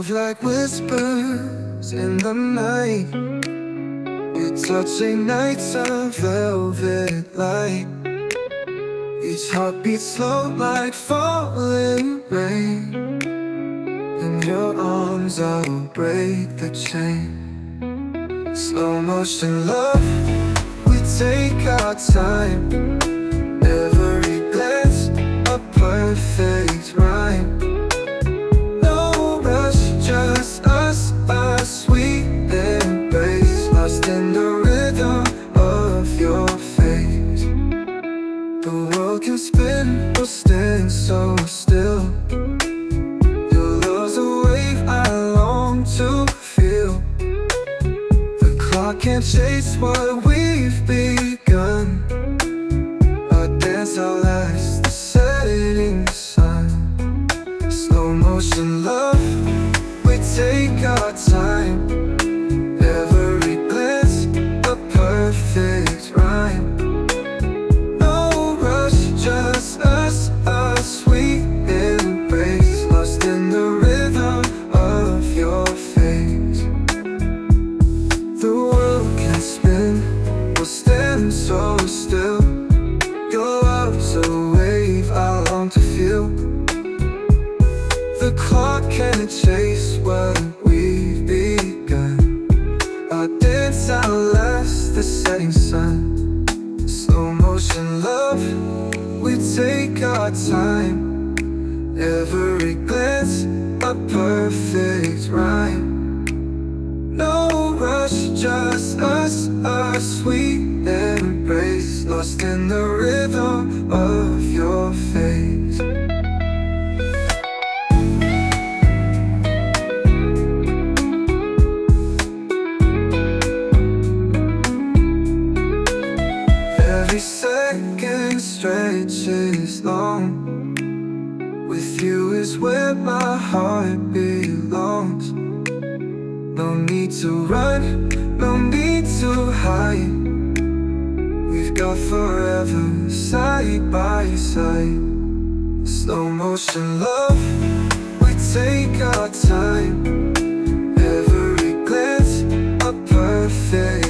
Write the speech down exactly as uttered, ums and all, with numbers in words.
move like whispers in the night. Your touching nights a velvet light. Each heartbeat slow like falling rain. In your arms I'll break the chain. Slow motion love, we take our time. Every glance a perfect rhyme. No rush, just us, a sweet embrace. Lost in the rhythm of your face. The world can spin, we'll stand so still. Your love's a wave I long to feel. The clock can't chase what we've begun. Our dance outlasts the setting sun. Slow motion love, we take our time. Every glance a perfect rhyme. No rush, just us, a sweet embrace. Lost in the rhythm of your face. The world can spin, we'll stand so still. Your love's a wave I long to feel. The clock can't chase what we've begun. Our dance outlasts the setting sun. Slow motion love, we take our time. Every glance a perfect rhyme. No rush, just us, a sweet embrace. Lost in the rhythm of your face. Every second stretches long. With you is where my heart belongs. No need to run, no need to hide. We've got forever side by side. Slow motion love, we take our time. Every glance a perfect